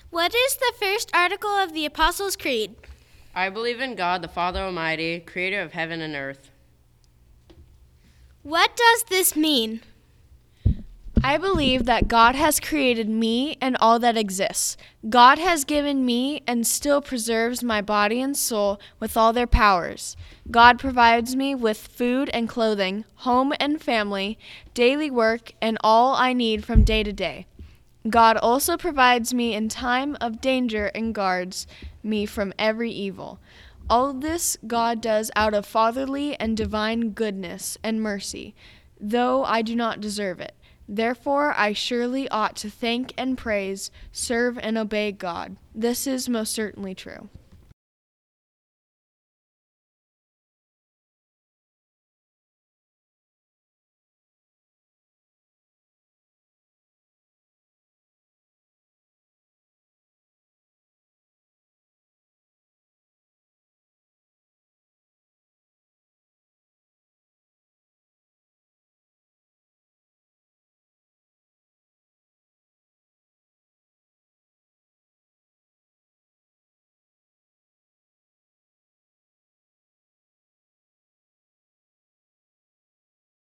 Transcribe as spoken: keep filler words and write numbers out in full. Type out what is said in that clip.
What is the first article of the Apostles' Creed? I believe in God, the Father Almighty, creator of heaven and earth. What does this mean? I believe that God has created me and all that exists. God has given me and still preserves my body and soul with all their powers. God provides me with food and clothing, home and family, daily work, and all I need from day to day. God also provides me in time of danger and guards me from every evil. All this God does out of fatherly and divine goodness and mercy, though I do not deserve it. Therefore, I surely ought to thank and praise, serve and obey God. This is most certainly true.